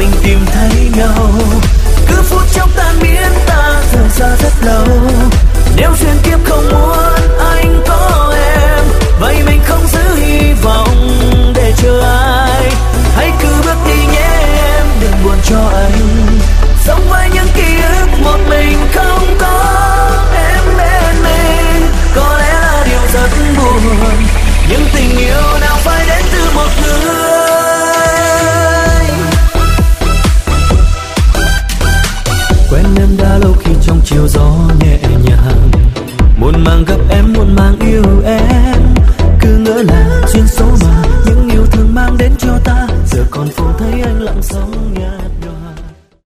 mình tìm thấy nhau. Cứ phút chốc tan biến ta rời xa rất lâu. Nếu duyên kiếp không muốn